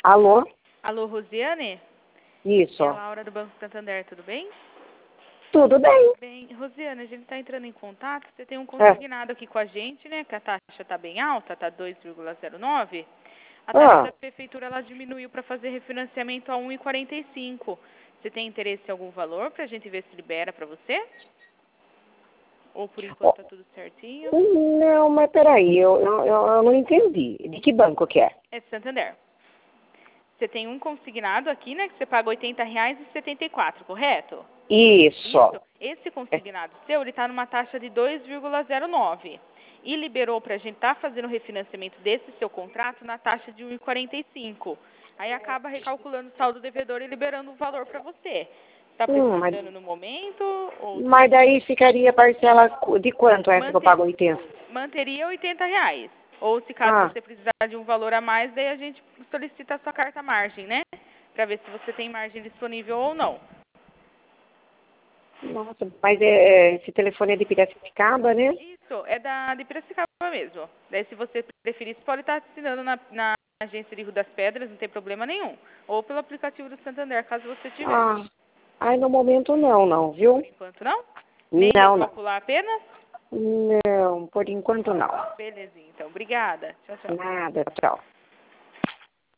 Alô? Alô, Rosiane? Isso. É a Laura do Banco Santander, tudo bem? Tudo bem. Bem, Rosiane, a gente está entrando em contato, você tem um É. consignado aqui com a gente, né, que a taxa está bem alta, está 2,09. A taxa da prefeitura, ela diminuiu para fazer refinanciamento a 1,45. Você tem interesse em algum valor para a gente ver se libera para você? Ou por enquanto está tudo certinho? Não, mas peraí, eu não entendi. De que banco que é? É Santander. Você tem um consignado aqui, né, que você paga R$ 80,74, correto? Isso. Esse consignado seu, ele está numa taxa de 2,09 e liberou para a gente estar fazendo o refinanciamento desse seu contrato na taxa de 1,45. Aí acaba recalculando o saldo devedor e liberando o valor para você. Está precisando no momento? Ou Mas daí ficaria parcela de quanto essa que eu pago 80? manteria R$ 80. Ou se caso você precisar de um valor a mais, daí a gente solicita a sua carta margem, né? Para ver se você tem margem disponível ou não. Nossa, mas esse telefone é de Piracicaba, né? Isso, é de Piracicaba mesmo. Daí, se você preferir, você pode estar assinando na agência de Rio das Pedras, não tem problema nenhum. Ou pelo aplicativo do Santander, caso você tiver. Ai, no momento não, viu? Por enquanto, não? Nem Não. recalcular apenas? Não, por enquanto não. Belezinha, então. Obrigada. Tchau, tchau. Nada, tchau.